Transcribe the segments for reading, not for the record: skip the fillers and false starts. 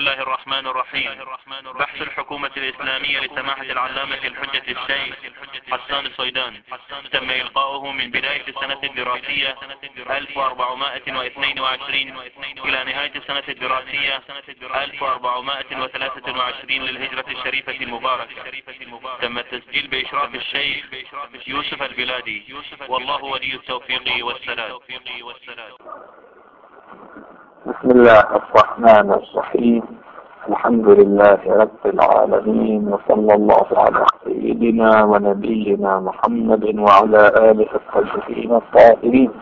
الله الرحمن الرحيم. بحث الحكومة الإسلامية لسماحة العلامة الحجة الشيخ حسان الصيدان تم إلقاؤه من بداية السنة الدراسية 1422 إلى نهاية السنة الدراسية 1423 للهجرة الشريفة المباركة. تم التسجيل بإشراف الشيخ يوسف البلادي، والله ولي التوفيق والسداد. بسم الله الرحمن الرحيم. الحمد لله رب العالمين، وصلى الله على سيدنا ونبينا محمد وعلى آله الطيبين الطاهرين،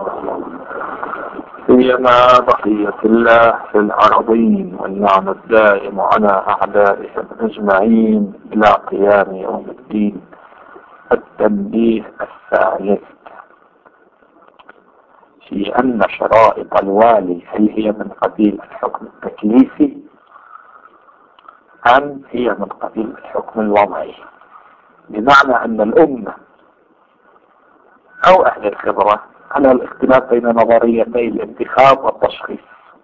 سيما بقية الله في الأرضين، والنعم الدائم على أعدائهم أجمعين إلى قيام يوم الدين. التنبيه الثالث في أن شرائط الوالي هل هي من قبيل الحكم التكليفي أم هي من قبيل الحكم الوضعي، بمعنى أن الأمة أو أهل الخبرة على الاختلاف بين نظريتي الانتخاب والتشخيص.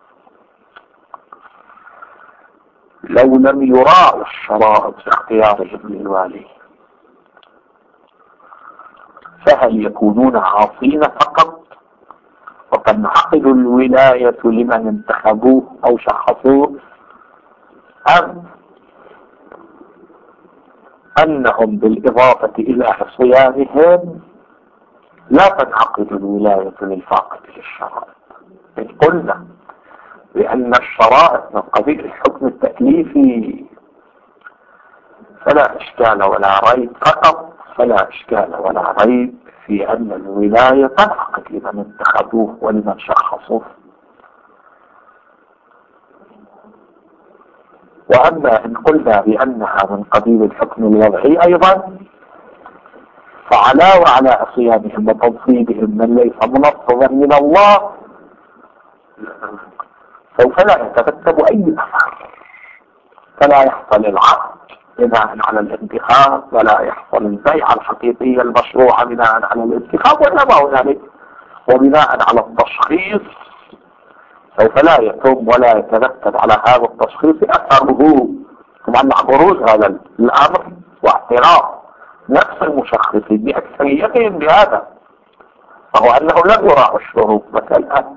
لو لم يراعوا الشرائط في اختيارهم للوالي فهل يكونون عاصين فقط وتنعقد الولاية لمن انتخبوه أو شخصوه، أم أنهم بالإضافة إلى عصيانهم لا تنعقد الولاية للفاقد للشرائط؟ إن قلنا بأن الشرائط من قبيل الحكم التكليفي فلا إشكال ولا ريب، فقط فلا إشكال ولا ريب في أن الولاية تنعقد لمن انتخبوه ولمن شخصوه. وأما إن قلنا بأنها من قبيل الحكم الوضعي أيضا فعلى وعلى عصيانهم وتنصيبهم من ليس منصبا من الله سوف لا يترتب أي أثر، فلا يحصل العقد بناء على الانتخاب، ولا يحصل البيعة الحقيقية المشروعة بناء على الانتخاب ولا ما هنالك، وبناء على التشخيص سوف لا يتم ولا يترتب على هذا التشخيص أثره. طبعا مع بروز هذا الأمر واعتراف نفس المشخصين بأكثريتهم بهذا، فهو أنه لم يراعوا الشروط مثلا.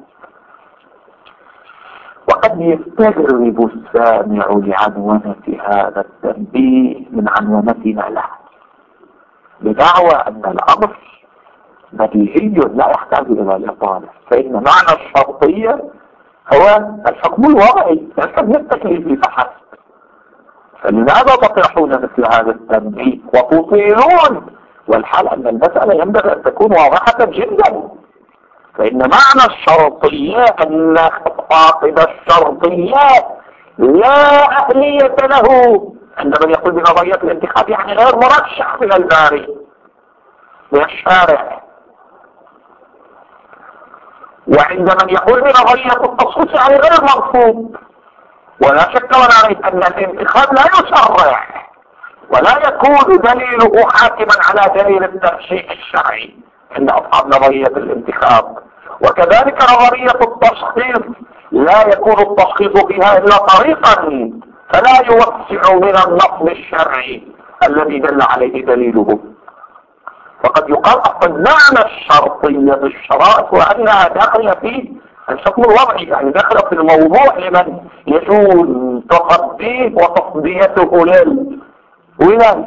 وقد يستغرب السامع لعنونة هذا التنبيه من عنونتنا له بدعوى أن الأمر بديهي لا يحتاج إلى الإطالة، فإن معنى الشرطية هو الحكم الوضعي ليس التكليفي فحسب. فلماذا تطرحون مثل هذا التنبيه وتطيلون، والحال أن المسألة ينبغي أن تكون واضحة جدا؟ فإن معنى الشرطية أن فاقد الشرطية لا أهلية له. عندما يقول بنظرية الانتخاب يعني غير مرشح من الباري من الشارع، وعندما يقول بنظرية التصويت يعني غير مرفوض. ولا شك ولا ريب أن الانتخاب لا يشرع ولا يكون دليله حاكما على دليل الترشيح الشرعي عند أصحاب نظرية الانتخاب. وكذلك نظرية التشخيص لا يكون التشخيص فيها إلا طريقا فلا يوسع من النص الشرعي الذي دل عليه دليله. فقد يقال أصلا معنى الشرطية بالشرائط وأنها داخلة في الحكم الوضعي، يعني داخلة في الموضوع لمن يجوز تقديه وتصديته للولاية.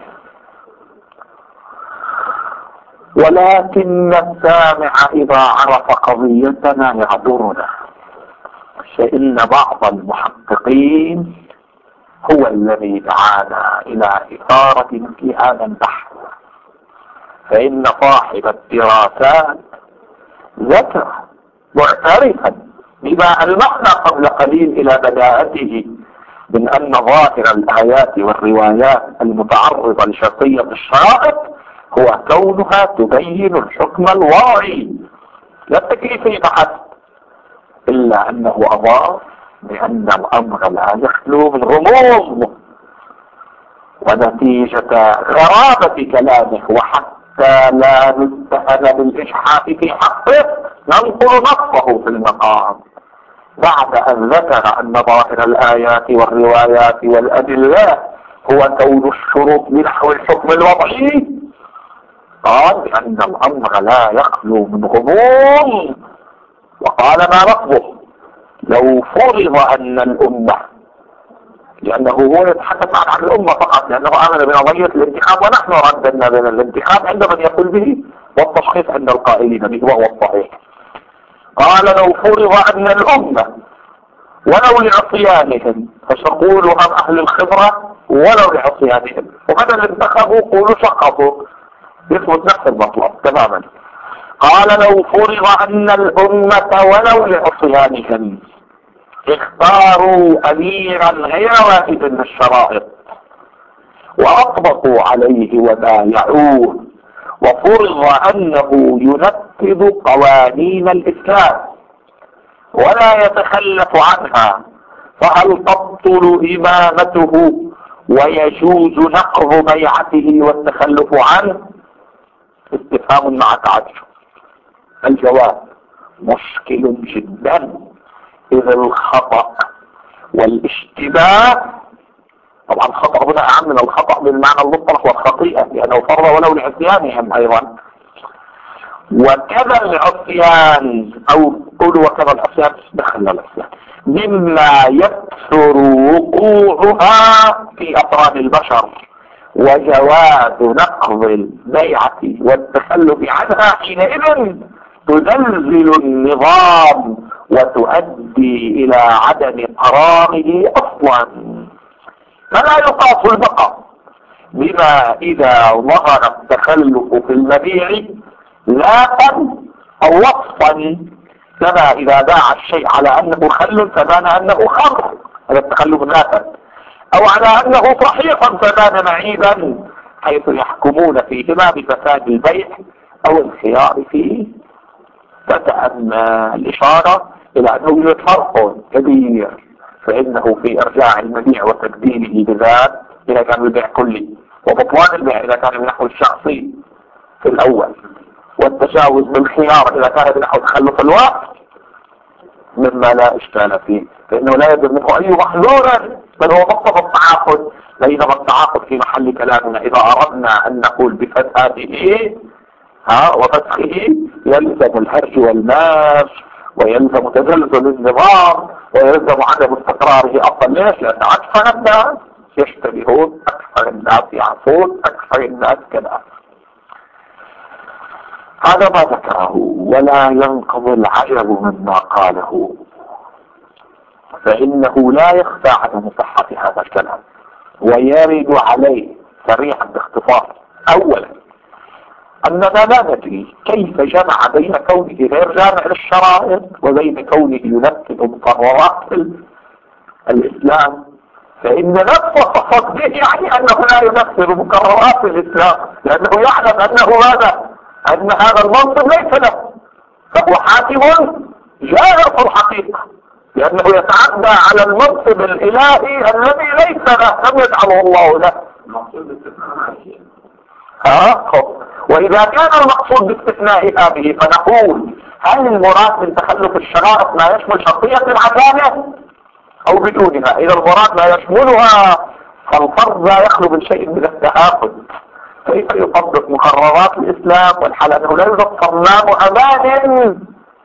ولكن السامع إذا عرف قضيتنا يعذرنا، فإن بعض المحققين هو الذي دعانا إلى إثارة مثل هذا البحث. فإن صاحب الدراسات ذكر معترفا بما ألمحنا قبل قليل إلى بداءته من أن ظاهر الآيات والروايات المتعرضة لشرطية الشرائط هو كونها تبين الحكم الوضعي لا التكليفي فحسب، إلا أنه أضاف بأن الأمر لا يخلو من غموض. ونتيجة غرابة كلامه وحتى لا نتهم بالإجحاف في حقه ننقل نصه في المقام بعد أن ذكر أن ظاهر الآيات والروايات والأدلة هو كون الشروط بنحو الحكم الوضعي، قال بأن الأمر لا يخلو من غموض، وقال ما لفظه لو فرض أن الأمة، لأنه هو يتحدث عن الأمة فقط، لأنه آمن بنظرية الانتخاب ونحن رددنا بين الانتخاب عند من يقول به والتشخيص عند القائلين به وهو الصحيح. قال لو فرض أن الأمة ولو لعصيانهم، فسقولوا هم أهل الخبرة ولو لعصيانهم، وبدل انتخبوا قولوا سقطوا، يثبت نفس المطلب تماما. قال لو فرض أن الأمة ولو لعصيانهم اختاروا أميرا غير واحد من الشرائط وأطبقوا عليه وبايعوه، وفرض أنه ينفذ قوانين الإسلام ولا يتخلف عنها، فهل تبطل إمامته ويجوز نقض بيعته والتخلف عنه؟ استفهام مع تعجب. الجواب مشكل جدا، إذ الخطأ والاشتباه، طبعا الخطأ هنا أعم من الخطأ بالمعنى المطلق والخطيئة، لأنه فرض ولو لعصيانهم أيضا، وكذا العصيان أو قولوا وكذا العصيان دخل العصيان مما يكثر وقوعها في أفراد البشر، وجواز نقض البيعة والتخلف عنها حينئذ تزلزل النظام وتؤدي إلى عدم قراره أصلا. فلا يقاس البقاء بما إذا ظهر التخلف في المبيع لاقا أو وصفا، كما إذا باع الشيء على أنه خل فبان أنه خمر، هذا التخلف لاقا، أو على أنه صحيح فبان معيبا، حيث يحكمون فيهما بفساد البيع أو الخيار فيه. فتأمى الإشارة إلى أنه يوجد فرق كبير، فإنه في إرجاع المبيع وتبديله بذات إذا كان البيع كلي، وبطلان البيع إذا كان بنحو الشخصي في الأول، والتجاوز بالخيار إذا كان بنحو تخلف الوقت مما لا إشكال فيه، فإنه لا يجوز منه أي محذور، بل هو مقتضى التعاقد، بينما التعاقد في محل كلامنا إذا أردنا أن نقول بفساده وفتحه يلزم الهرج والماس، ويلزم تزلزل النظام، ويلزم عدم استقراره أصلا. ليش؟ لأن أكثر الناس يشتبهون، أكثر الناس يعصون، أكثر الناس كذا. هذا ما ذكره، ولا ينقض العجب مما قاله، فإنه لا يخفى عدم صحة هذا الكلام، ويرد عليه سريعا باختصار. أولا أننا لا ندري كيف جمع بين كونه غير جامع للشرائط وبين كونه ينفذ مقررات الإسلام، فإن نفس تصديه يعني أنه لا ينفذ مقررات الإسلام، لأنه يعلم أنه ماذا؟ أن هذا المنصب ليس له، فهو حاكم جائر في الحقيقة، لأنه يتعدى على المنصب الإلهي الذي ليس له، لم يجعله الله له. وإذا كان المقصود باستثناء هذه فنقول هل المراد من تخلف الشرائط ما يشمل شرطية العدالة أو بدونها؟ إذا المراد ما يشملها فالفرض لا يخلو من شيء من التآخذ. كيف يطبق مقررات الإسلام والحال أنه لا يوجد صمام أمان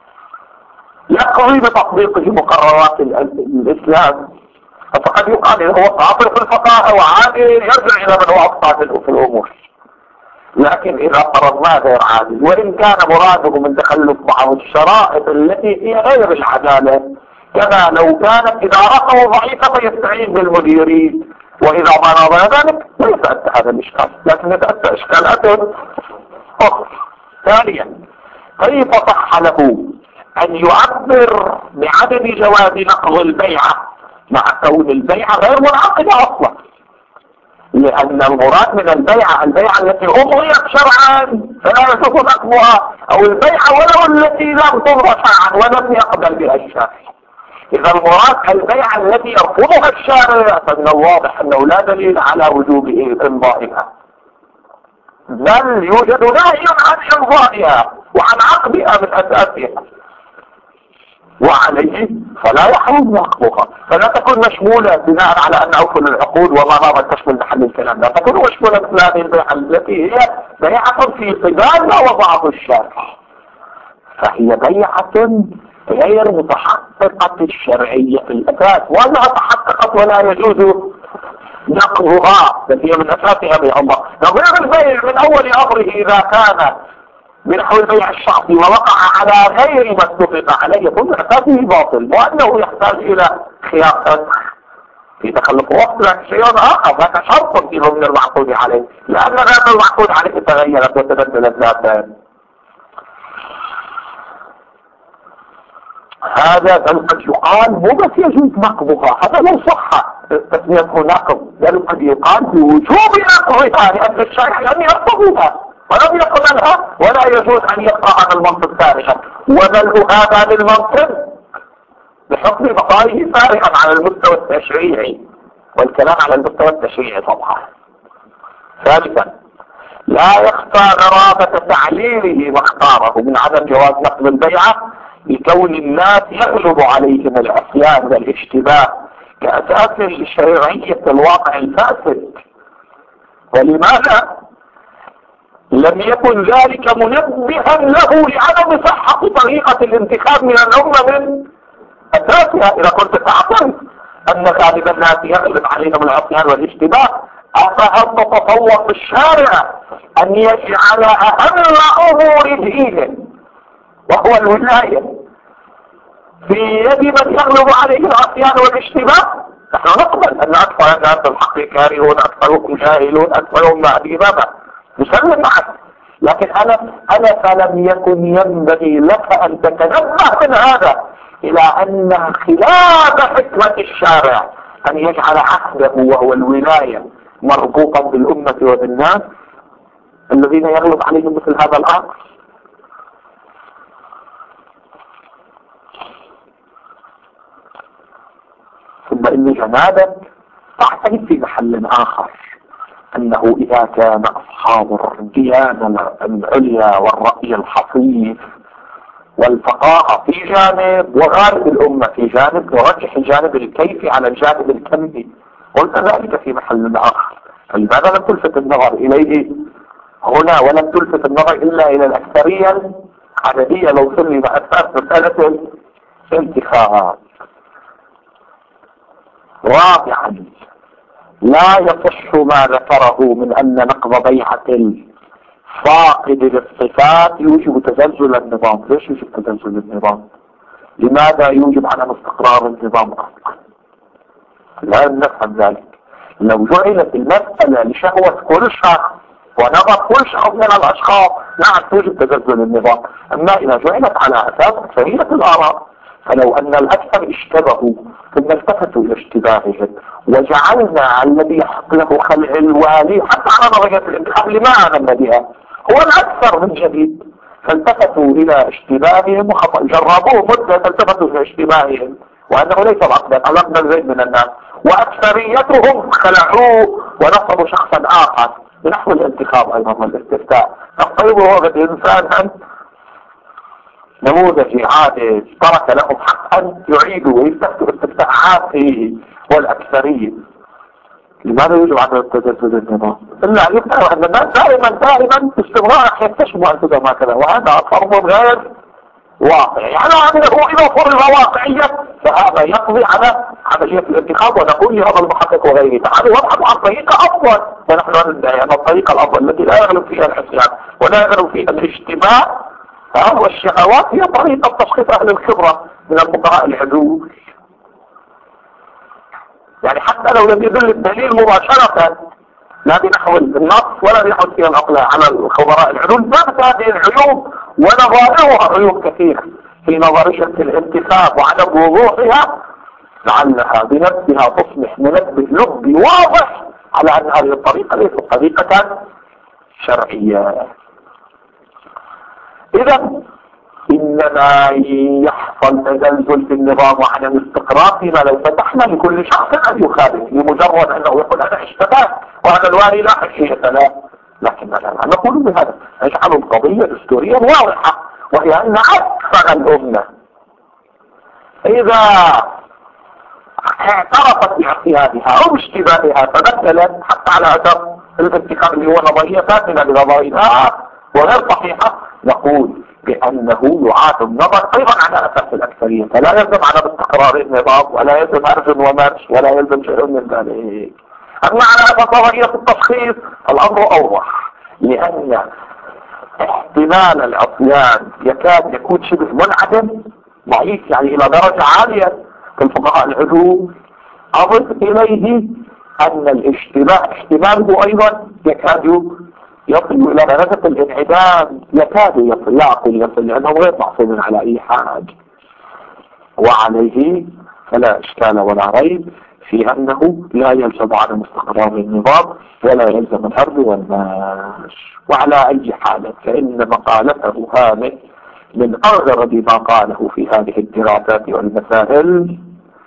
يقضي بتطبيقه مقررات الإسلام؟ فقد يقال إنه هو قاصر في الفقهاء وعادي يرجع إلى من هو أقصى في الأمور. لكن إذا فرضناه غير عادل، وإن كان مراده من تخلف بعض الشرائط التي هي غير العدالة، كما لو كانت إدارته ضعيفة فيستعين بالمديرين، وإذا ما نظر ذلك لا يتأتى هذا الإشكال، لكن يتأتى إشكالات أخرى. ثانيا، كيف صح له أن يعبر بعدم جواز نقض البيعة مع كون البيعة غير منعقدة أصلا؟ لأن المراد من البيعة التي أضغيت شرعا فلا يجوز نقضها، أو البيعة ولو التي لم تضغى شرعا ولم يقبل بها الشارع. إذا المراد البيعة التي يرفضها الشارع فمن الواضح أنه لا دليل على وجوب إمضائها، بل يوجد نهي عن إمضائها وعن عقدها من أساسها. وعليه فلا يحرم نقضها، فلا تكون مشمولة بناء على أن أوكل العقود وما نرى تشمل محل الكلام، لا تكون مشمولة مثل هذه البيعة التي هي بيعة في قبال ما وضعه الشرع، فهي بيعة غير متحققة الشرعية في الأساس، وأنها تحققت ولا يجوز نقضها، بل هي من أساسها بيع الله. نظير البيع من أول أمره إذا كان من حول بيع الشخص ووقع على غير ما اتفق عليه يكون أساسه باطل، وأنه يحتاج إلى خيار في تخلف وقت. لك شيء آخر، ذاك شرط في ضمن المعقود عليه، لأن ذات المعقود عليه تغيرت وتبدلت ذاتها. هذا بل قد يقال مو بس يجوز نقضها، هذا لو صح تسميته نقض، بل قد يقال بوجوب نقضها لأن الشرع لم يرتضيها ولم يقبلها، ولا يجوز أن يبقى هذا المنطق فارغا، وبل هذا للمنطق بحكم بقائه فارغا على المستوى التشريعي، والكلام على المستوى التشريعي طبعا. ثالثا، لا يخفى غرابة تعليله واختاره من عدم جواز نقض البيعة لكون الناس يغلب عليهم العصيان والاشتباه كأساس لشرعية الواقع الفاسد. ولماذا لم يكن ذلك منبها له لعدم صحة طريقة الانتخاب من الأمة من أساسها؟ إذا كنت تعترف أن غالب الناس يغلب عليهم العصيان والاشتباه، أفهل تتصور في الشارع أن يجعل أهم أمور دينه وهو الولاية في يد من يغلب عليه العصيان والاشتباه؟ نحن نقبل أن أكثر الناس الحق كارهون، أكثرهم جاهلون، أكثرهم معدومة، نسلم معك، لكن أنا فلم يكن ينبغي لك أن تتنبه من هذا إلى أن خلاف حكمة الشارع أن يجعل عقده وهو الولاية مربوطا بالأمة وبالناس الذين يغلب عليهم مثل هذا الأمر. ثم إن جنابك تعتقد في محل آخر أنه إذا كان أصحاب الديانة العليا والرأي الحصيف والفقاهة في جانب وغالب الأمة في جانب، ورجح الجانب الكيفي على الجانب الكمي، قلت ذلك في محل آخر، فلماذا لم تلفت النظر إليه هنا ولم تلفت النظر إلا إلى الأكثرية العددية لو سمي بأساس مسألة الانتخابات؟ رابعا، لا يصح ما ذكره من أن نقض بيعة الفاقد للصفات يوجب تزلزل النظام. ليش يوجب تزلزل النظام؟ لماذا يوجب عدم استقرار النظام أصلا؟ لا نفهم ذلك. لو جعلت المسألة لشهوة كل شخص ونظر كل شخص من الأشخاص نعم توجب تزلزل النظام، أما إذا جعلت على أساس أكثرية الآراء، فلو أن الأكثر اشتبهوا ثم التفتوا إلى اشتباههم وجعلنا الذي يحق له خلع الوالي حتى على نظرية الانتخاب لما آمن بها هو الأكثر من جديد، فالتفتوا إلى اشتباههم وخطأ، جربوه مدة فالتفتوا إلى اشتباههم وأنه ليس الأقدر زيد من الناس، وأكثريتهم خلعوه ونصبوا شخصا آخر بنحو الانتخاب أيضا والاستفتاء. طيب هو إنسان نموذجي عادي ترك لهم حقا يعيدوا ويستفتوا استفتاءات فيه والأكثرية. لماذا يجب عدم التجسد النظام؟ إلا أن يقنعوا أن الناس دائما باستمرار يكتشفوا أنفسهم هكذا، وهذا فرض غير واقعي. على أنه إذا فرض واقعية فهذا يقضي على عملية الانتخاب، ونقول لهذا المحقق وغيره تعالوا وابحثوا عن طريقة أفضل، ونحن ندعي أن الطريقة الأفضل التي لا يغلب فيها العصيان ولا يغلب فيها الاشتباه والشهوات هي طريقة تشخيص أهل الخبرة من الفقهاء العدول. يعني حتى لو لم يدل الدليل مباشرة لا بنحو النص ولا بنحو فيها الأقلاع على الخبراء العدول، ثابت هذه العيوب ونظائرها عيوب كثيرة في نظرية الانتخاب وعدم وضوحها، لعلها بنفسها تصبح منبه لبي واضح على أن هذه الطريقة ليست طريقة شرعية. إذا إنما يحصل تزلزل في النظام وعدم استقرار فيما لو فتحنا لكل شخص أن يخالف لمجرد أنه يقول أنا اشتبهت وهذا الوالي لا حشية له. لكن لا نقول بهذا، نجعل القضية دستوريا واضحة، وهي أن أكثر الأمة إذا اعترفت باعتيادها أو باشتباهها فبدلت حتى على أثر الانتخاب اللي هو نظرية فاسدة بنظريتها وغير صحيحة، نقول بأنه يعاد النظر أيضا على أساس الأكثرية، فلا يلزم عدم استقرار النظام ولا يلزم أرج ومرش ولا يلزم شيء من ذلك. أما على أساس نظرية التشخيص الأمر أوضح، لأن احتمال العصيان يكاد يكون شبه منعدم ضعيف، يعني إلى درجة عالية في الفقهاء العدول. أضف إليه أن الاشتباه احتماله أيضا يكاد يصل إلى درجة الانعدام، يكاد يصل، لا أقول يصل لأنه غير محصول على أي حاجة. وعليه فلا إشكال ولا ريب في أنه لا يلزم عدم استقرار النظام ولا يلزم الأرض والماش. وعلى أي حال فإن مقالته هذه من أغرب ما قاله في هذه الدراسات والمسائل،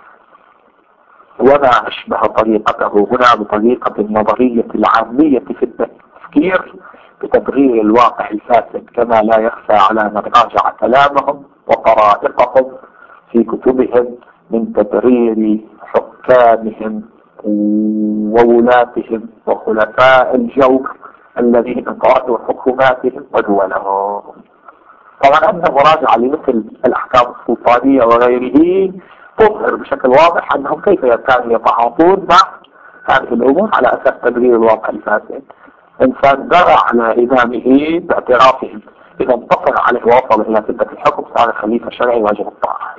وما أشبه طريقته هنا بطريقة النظرية العامية في التفكير بتبرير الواقع الفاسد، كما لا يخفى على من راجع كلامهم وطرائقهم في كتبهم من تبرير حكامهم وولاتهم وخلفاء الجور الذين قادوا حكوماتهم ودولهم. طبعا أن مراجعة لمثل الأحكام السلطانية وغيره تظهر بشكل واضح أنهم كيف كانوا يتعاطون مع هذه الأمور على أساس تبرير الواقع الفاسد. إنسان درع على إمامه باعترافهم إذا انتصر عليه ووصل إلى سدة الحكم صار خليفة شرعي واجب الطاعة.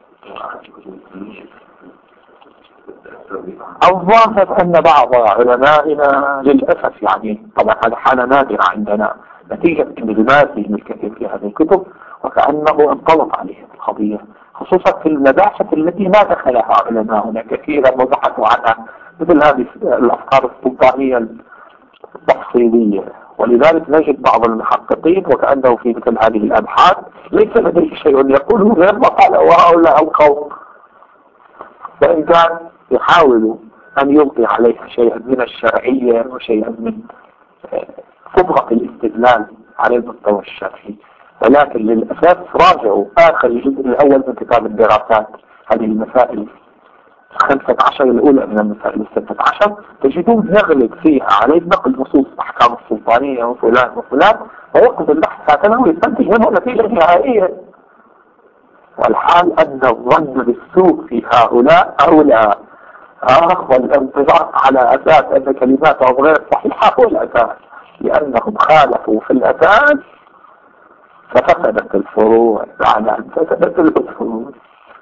الظاهر أن بعض علمائنا للأسف، يعني طبعا هذا حالة نادرة عندنا نتيجة انغماسهم الكثير في هذه الكتب وكأنه انطلق عليهم القضية، خصوصا في المباحث التي ما دخلها علماؤنا كثيرا وبحثوا عنها، مثل هذه الأفكار السلطانية التفصيلية. ولذلك نجد بعض المحققين وكأنه في مثل هذه الأبحاث ليس لديه شيء يقوله غير ما قاله هؤلاء القوم، وإن كان يحاول أن يلقي عليها شيئا من الشرعية وشيئا من صبغة الاستدلال على المستوى الشرعي. ولكن للأسف راجعوا آخر الجزء الأول من كتاب الدراسات، هذه المسائل 15 الأولى من المسائل 16 تجدون يغلب فيها عليه نقل نصوص أحكام السلطانية وفلان وفلان، ويأخذ البحث هكذا ويستنتج منه نتيجة نهائية. والحال أن الظن بالسوء في هؤلاء أولى، والانطباق على أساس أن كلماتهم غير صحيحة هو الأساس، لأنهم خالفوا في الأساس ففسدت الفروع بعد أن فسدت الأصول.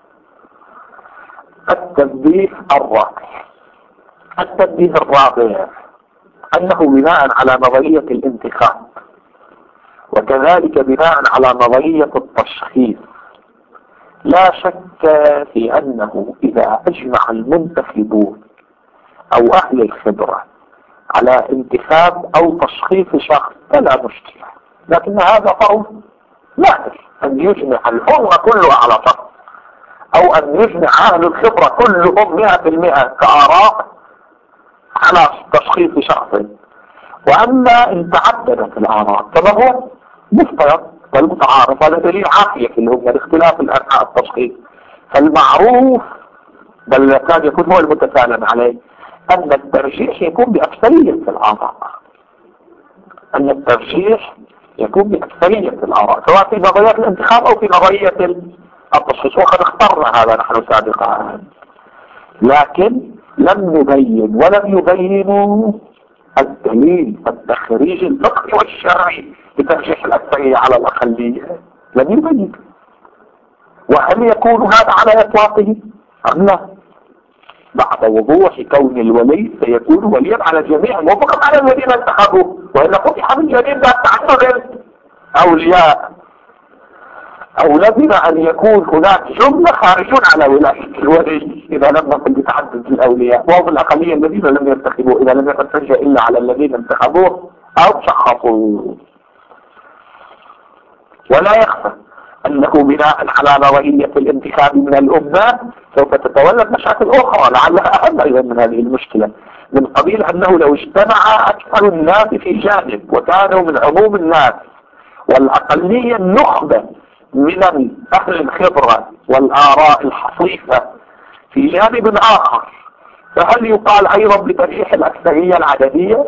التنبيه الرابع أنه بناء على نظرية الانتخاب وكذلك بناء على نظرية التشخيص لا شك في أنه إذا أجمع المنتخبون أو أهل الخبرة على انتخاب أو تشخيص شخص فلا مشكلة، لكن هذا فرض نادر أن يجمع الأمة كلها على شخص أو أن يجمع أهل الخبرة كلهم 100% كآراء على تشخيص شخص. وأما إن تعددت الآراء كما هو مفترض والمتعارف، هذا دليل عافية في اللي هم الاختلاف الأنحاء التشخيص، فالمعروف بل كان يكون هو المتسالم عليه أن الترجيح يكون بأكثرية الآراء، أن الترجيح يكون بأكثرية الآراء سواء في نظرية الانتخاب أو في نظرية التشخيص، وقد اخترنا هذا نحن سابقا، لكن لم نبين ولم يبينوا الدليل التخريجي الفقهي والشرعي بترجيح الأكثرية على الأقلية، لم يبين. وهل يكون هذا على إطلاقه أم لا؟ بعد وضوح كون الولي سيكون وليا على جميع مو فقط على الذين انتخبوه، وإلا فتح من جديد ذات تعدد أولياء، أو لزم أن يكون هناك جملة خارجون على ولاية الولي إذا لم نقل بتعدد الأولياء، وهم الأقلية الذين لم ينتخبوا إذا لم يكن ترجع إلا على الذين انتخبوه أو شخصوا. ولا يخفى أنه بناء على نظرية الانتخاب من الأمة سوف تتولد مشاكل أخرى لعلها أهم أيضا من هذه المشكلة، من قبيل أنه لو اجتمع أكثر الناس في جانب وكانوا من عموم الناس والأقلية النخبة من أهل الخبرة والآراء الحصيفة في جانب آخر، فهل يقال أيضا بترجيح الأكثرية العددية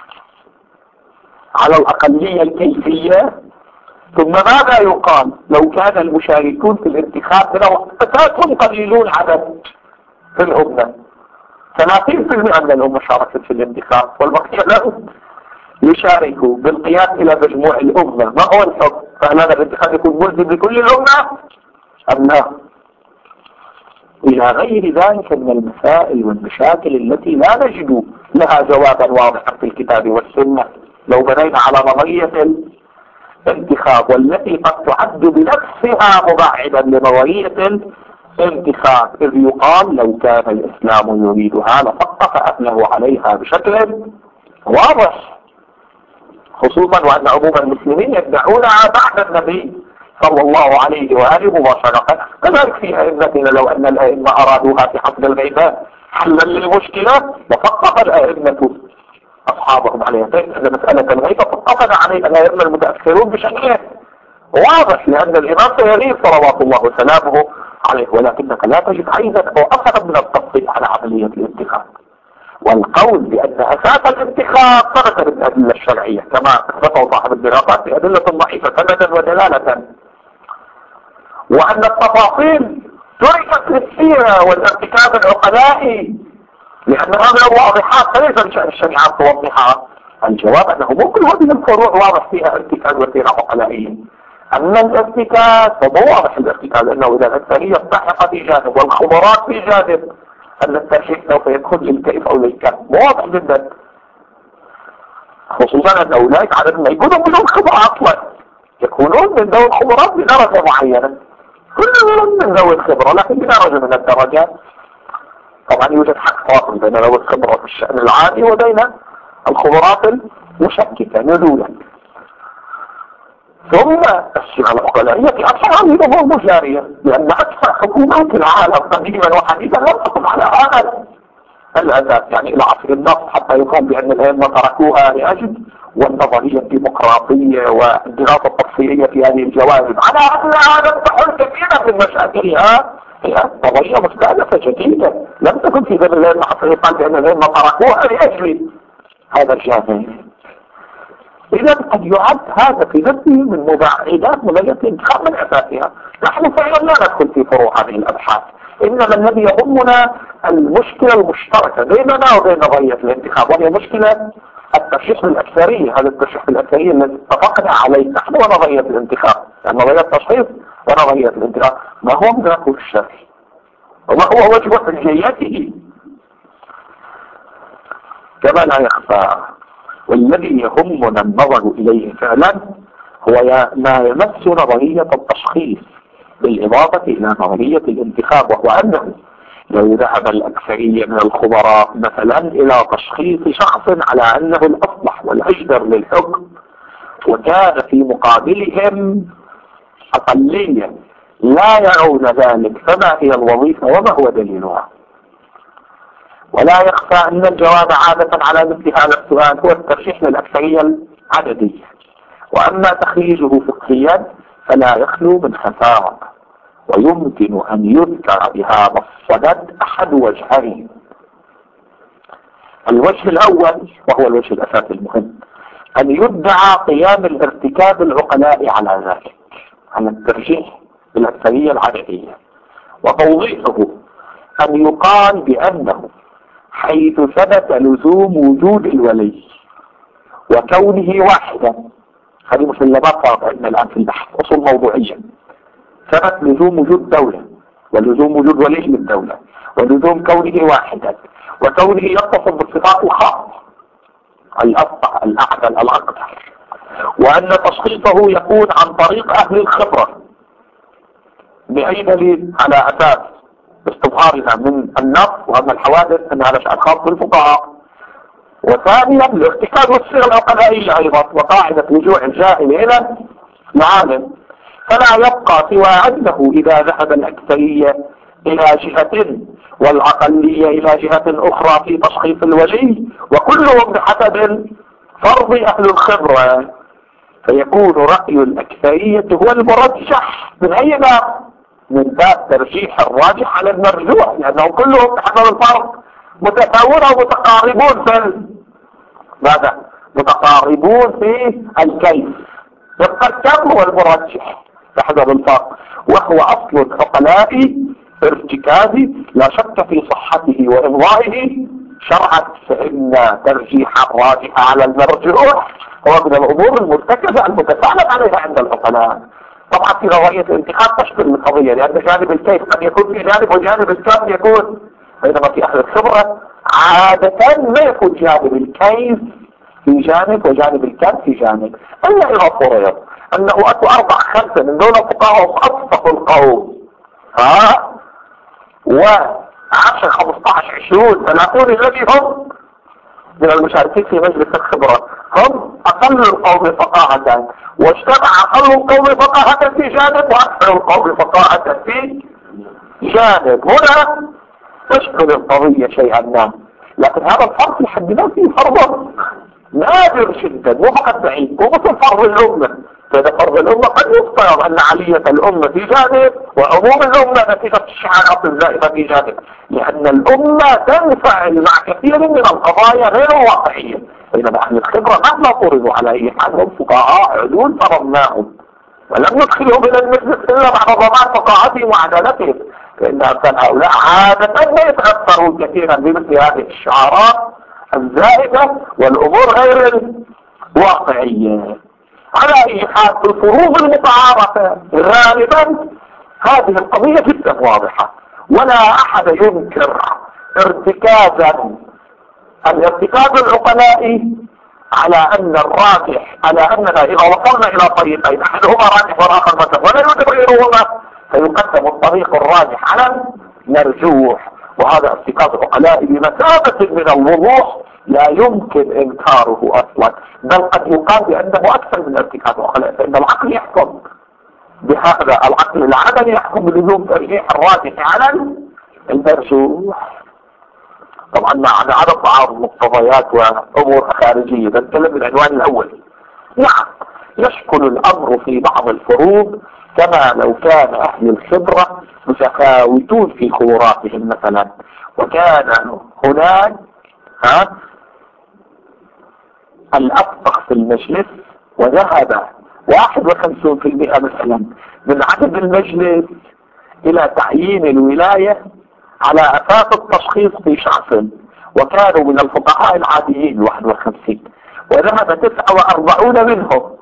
على الأقلية الكيفية؟ ثم ماذا يقال لو كان المشاركون في الانتخاب من قليلون عدد في الأمة، 30% من الأمة شاركت في الانتخاب والبقية لم يشاركوا بالقياس إلى مجموع الأمة، ما هو الحكم؟ فهل هذا الانتخاب يكون ملزم لكل الأمة أم لا؟ إلى غير ذلك من المسائل والمشاكل التي لا نجد لها جوابا واضحا في الكتاب والسنة. لو بنينا على نظرية الانتخاب والتي قد تعد بنفسها مبعدا لنظرية الانتخاب، إذ يقال لو كان الإسلام يريدها لثقف أهله عليها بشكل واضح، خصوصا وأن عموم المسلمين يدعونها بعد النبي صلى الله عليه وآله مباشرة. كذلك في أئمتنا لو أن الأئمة أرادوها في حفظ الغيبات حلا للمشكلة لثقف الأئمة أصحابهم عليها. أن مسألة الغيبة ثقفنا عليها الأئمة المتأخرون بشكل واضح، لأن الإمام سيغيب صلوات الله وسلامه عليه، ولكنك لا تجد عينا أو أثرا من التفصيل على عملية الانتخاب. والقول بأن أساس الانتخاب ثبت بالأدلة الشرعية كما أثبته صاحب الدراسات بأدلة ضعيفة سندا ودلالة، وأن التفاصيل تركت للسيرة والارتكاب العقلائي لأن هذه الواضحات فليس من شأن الشريعة توضحها. الجواب أنه مو كل هذه الفروع واضح فيها ارتكاب وسيرة عقلائية. أما الارتكاب فمو واضح الارتكاب، لأنه إذا الأكثرية الساحقة في جانب والخبرات في جانب أن الترشيح سوف يدخل للكيف أو للكم مو واضح جدا، خصوصا أن أولئك عدد ما يكونوا بدون خبرة أصلا، يكونون من ذوي الخبرات بدرجة معينة، كلهم من ذوي الخبرة لكن بدرجة من الدرجات. طبعا يوجد حق فاصل بين ذوي الخبرة في الشأن العادي وبين الخبرات المشككة نزولا. ثم السنة العقلائية في أكثر هذه الأمور مجارية، لأن أكثر حكومات العالم قديما وحديثا لم تقم على هذا الأساس، يعني إلى عصر النفط حتى يقال بأن الأئمة تركوها لأجل والنظرية الديمقراطية والدراسة التفصيلية في هذه الجوانب على أنها لم تحل كثيرا من مشاكلها، هي نظرية مستأنفة جديدة لم تكن في ذلك الأئمة حتى يقال بأن الأئمة تركوها لأجل هذا الجانب. إذا قد يعد هذا في نفسه من مبعدات نظرية الانتخاب من أساسها. نحن فعلا لا ندخل في فروع هذه الأبحاث، إنما الذي يهمنا المشكلة المشتركة بيننا وبين نظرية الانتخاب، وهي مشكلة الترشيح بالأكثرية. هذا الترشيح بالأكثرية الذي اتفقنا عليه نحن ونظرية الانتخاب، يعني نظرية التشخيص ونظرية الانتخاب، ما هو مدركه الشرعي وما هو وجه حجيته كما لا يخفى. والذي يهمنا النظر إليه فعلا هو ما يمس نظرية التشخيص بالإضافة إلى نظرية الانتخاب، وهو أنه لو ذهب الأكثرية من الخبراء مثلا إلى تشخيص شخص على أنه الأصلح والأجدر للحكم، وكان في مقابلهم أقلية لا يرون ذلك، فما هي الوظيفة وما هو دليلها؟ ولا يخفى أن الجواب عادة على مثل هذا السؤال هو الترشيح للأكثرية العددية، وأما تخريجه فقهيا فلا يخلو من خسارة، ويمكن أن يذكر بهذا الصدد أحد وجهين. الوجه الأول وهو الوجه الأساسي المهم، أن يدعى قيام الارتكاب العقلائي على ذلك، على الترشيح بالأكثرية العددية، وتوضيحه أن يقال بأنه حيث ثبت لزوم وجود الولي وكونه واحدا، هذه مسلمات واضحة الآن في البحث أصول موضوعية، ثبت لزوم وجود دولة ولزوم وجود ولي للدولة ولزوم كونه واحدا وكونه يتصف بالصفات الخاصة الأصح الأعدل الأقدر، وأن تشخيصه يكون عن طريق أهل الخبرة بأي دليل؟ على أساس استظهارها من النص وأن الحوادث أن هذا شأن خاص بالفقهاء. وثانيا الارتكاب والصيغة العقلائية أيضا، وقاعدة رجوع الجاهل إلى العالم، فلا يبقى سوى أنه إذا ذهب الأكثرية إلى جهة والأقلية إلى جهة أخرى في تشخيص الولي، وكلهم بحسب فرض أهل الخبرة، فيكون رأي الأكثرية هو المرجح من أي باب؟ من باب ترجيح الراجح على المرجوح، لأنهم كلهم تحمل الفرق متساوون أو متقاربون في ماذا؟ متقاربون في الكيف. يبقى الكم هو المرجح تحمل الفرق، وهو أصل عقلائي ارتكازي لا شك في صحته وإمضائه شرعا، فإن ترجيح الراجح على المرجوح هو من الأمور المرتكزة المتساءلة عليها عند العقلاء. طبعا في نظرية الانتقاد تشمل القضية، لأن جانب الكيف قد يكون في جانب وجانب الكم يكون، بينما في أهل الخبرة عادة ما يكون جانب الكيف في جانب وجانب الكم في جانب. إلا إذا فرض أنه أكو 4-5 من دون فقهاء أصدقوا القوم و10 15 20 30 الذي هم من المشاركين في مجلس الخبرة هم أقل القوم فقاهة، واجتمع أقل القوم فقاهة في جانب وأكثر القوم فقاهة في جانب، هنا تشكل القضية شيئا ما. لكن هذا الفرق لحد ما فيه فرض نادر جدا، مو فقط بعيد، مو مثل فرض الأمة. فإذا فرض الأمة قد يفترض أن علية الأمة في جانب وعموم الأمة نتيجة الشعارات الزائفة في جانب، لأن الأمة تنفعل مع كثير من القضايا غير الواقعية. بينما أهل الخبرة مهما فرضوا على أي حال هم فقهاء عدول فرضناهم ولم ندخلهم إلى المجلس إلا بعد ضمان فقاهتهم وعدالتهم، فإن أمثال هؤلاء عادة ما يتأثرون كثيرا بمثل هذه الشعارات الزائفة والأمور غير الواقعية. على أي حال في الفروض المتعارفة غالبا هذه القضية جدا واضحة، ولا أحد ينكر الارتكاز العقلائي على أن الراجح، على أننا إذا وصلنا إلى طريقين أحدهما راجح والآخر مرجوح ولا يوجد غيرهما فيقدم الطريق الراجح على المرجوح، وهذا ارتكاز عقلائي بمثابة من الوضوح لا يمكن إنكاره أصلا، بل قد يقال بأنه أكثر من ارتكاز عقلائي، فإن العقل يحكم بهذا، العقل العدمي يحكم بلزوم ترجيح الراجح على المرجوح. طبعا مع عدم تعارض مقتضيات وأمور خارجية، بنتكلم بالعنوان الأول. نعم يشكل الأمر في بعض الفروض كما لو كان أهل الخبرة متفاوتون في خبراتهم مثلا، وكان هناك الأفقه في المجلس وذهب 51% مثلا من عدد المجلس إلى تعيين الولاية على أساس التشخيص في شخص، وكانوا من الفقهاء العاديين 51، وذهب 49 منهم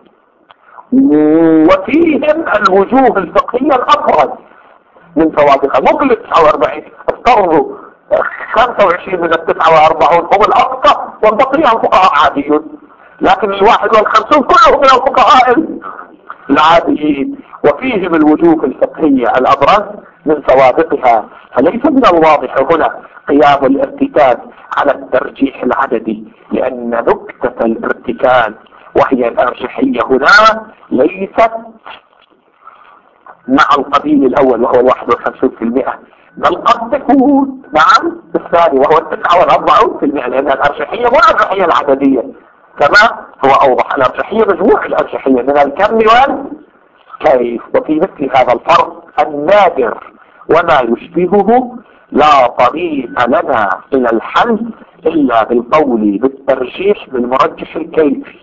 وفيهم الوجوه الفقهية الأفضل من سوابقها، مو 49 افترضوا 25 من 49 هم الأفقه والبقية الفقهاء عاديون، لكن 51 كلهم من الفقهاء العاديين وفيهم الوجوه الفقهية الأبرز من سوابقها. فليس من الواضح هنا قيام الارتكاز على الترجيح العددي، لأن نكتة الارتكاز وهي الأرجحية هنا ليست مع القبيل الأول وهو 51%، بل قد تكون مع الثاني وهو 49%، لأن الأرجحية مو الأرجحية العددية كما هو أوضح، الأرجحية مجموع الأرجحية من الكم والكيف. وفي مثل هذا الفرق النادر وما يشبهه لا طريق لنا إلى الحل إلا بالقول بالترجيح بالمرجح الكيفي،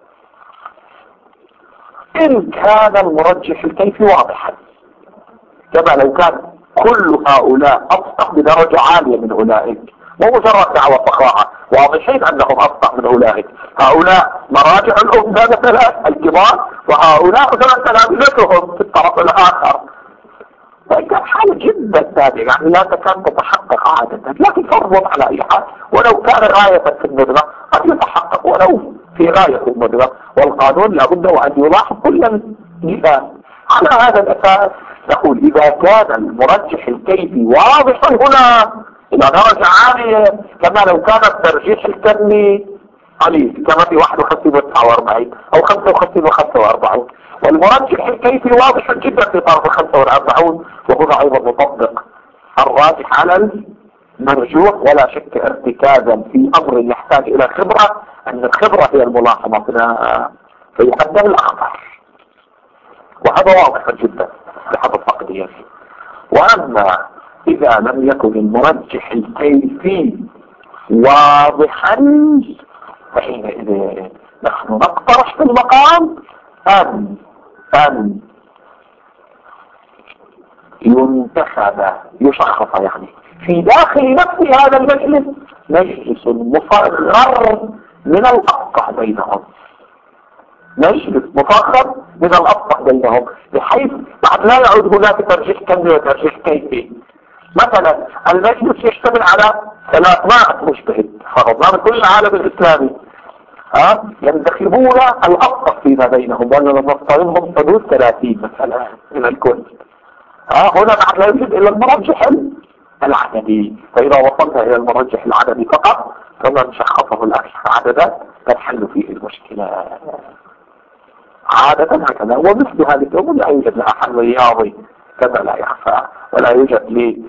إن كان المرجح الكيفي واضحا، كما لو كان كل هؤلاء أصدق بدرجة عالية من أولئك، مو مجرد دعوة فقاعة، واضحين أنهم أصدق من أولئك. هؤلاء مراجع الأمة مثلا الكبار، وهؤلاء مثلا تلامذتهم في الطرف الآخر، فكان حال جدا سابق، يعني لا تكاد تتحقق عادة، لكن فرض على أي حال ولو كان غاية في الندرة قد يتحقق ولو في غاية الندرة، والقانون لابد وأن يلاحظ كل الجهات. على هذا الأساس نقول إذا كان المرجح الكيفي واضح هنا إلى درجة عالية كما لو كان الترجيح الكمي قليل كما في 51 و49 أو 55 و45، والمرجح الكيفي واضح جدا في طرف 45، وهنا أيضا نطبق الراجح على المرجوح، ولا شك ارتكازا في أمر يحتاج إلى خبرة، أن الخبرة هي الملاحظة فيقدم الأخطر، وهذا واضح جدا بحسب تقديري. وأما إذا لم يكن المرجح الكيفي واضحا فحينئذ نحن نقترح في المقام أن ينتخب يشخص يعني في داخل نفس هذا المجلس مجلس مصغر من الأفقه بينهم، مجلس مفخر من الأفقه بينهم، بحيث بعد لا يعود هناك ترجيح كمي وترجيح كيفي. مثلا المجلس يشتمل على 300 مجتهد فرضنا من كل العالم الإسلامي، ينتخبون الأفقه فيما بينهم، ولا نفترضهم حدود 30 مثلا من الكل. هنا بعد لا يوجد إلا المرجح العددي، فإذا وصلنا إلى المرجح العددي فقط فمن شخصه الأكثر عددا تنحل فيه المشكلة عادة هكذا. ومثل هذه الأمور لا يوجد لها حل رياضي كما لا يخفى، ولا يوجد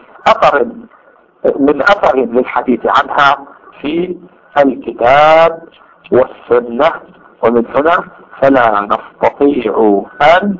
من أثر للحديث عنها في الكتاب والسنة. ومن هنا فلا نستطيع أن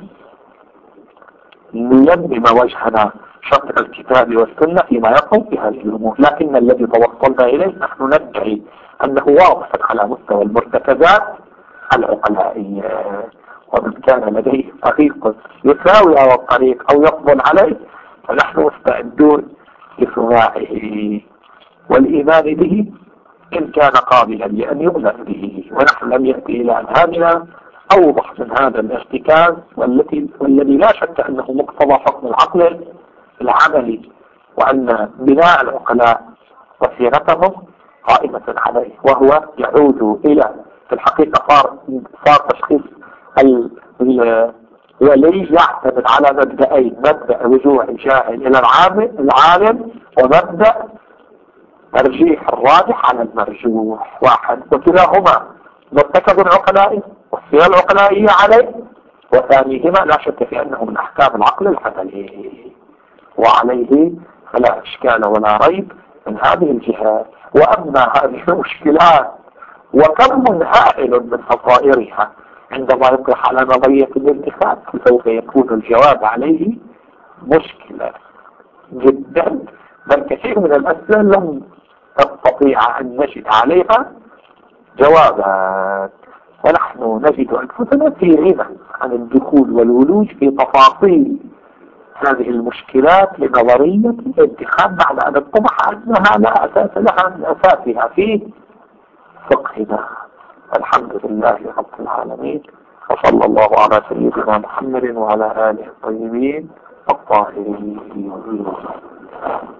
نلمم وجهنا شرط الكتاب والسنة فيما يقوم في هذه الأمور، لكن الذي توصلنا إليه نحن ندعي أنه واضح على مستوى المرتكزات العقلائية، ومن كان لديه طريق يساوي هذا الطريق أو يقبل عليه فنحن مستعدون لسماعه والإيمان به إن كان قابلا لأن يؤمن به. ونحن لم يأتي إلى أذهاننا أوضح من هذا الارتكاز والذي لا شك أنه مقتضى حكم العقل العملي، وأن بناء العقلاء وسيرتهم قائمة عليه، وهو يعود إلى في الحقيقة صار تشخيص الولي يعتمد على مبدأين: مبدأ رجوع الجاهل إلى العالم، ومبدأ ترجيح الراجح على المرجوح واحد، وكلاهما مرتكب عقلائي والسيرة العقلائية عليه، وثانيهما لا شك في أنه من أحكام العقل العملي، وعليه فلا إشكال ولا ريب من هذه الجهات. وأما هذه المشكلات وكم هائل من خصائرها عندما يطرح على نظرية الانتخاب فسوف يكون الجواب عليه مشكلة جدا، بل كثير من الأسئلة لم تستطيع أن نجد عليها جوابات، ونحن نجد أنفسنا في غنى عن الدخول والولوج في تفاصيل هذه المشكلات لنظرية الانتخاب بعد أن اتضح أنها لا أساس لها من أساسها في فقهنا. الحمد لله رب العالمين، وصلى الله على سيدنا محمد وعلى آله الطيبين الطاهرين.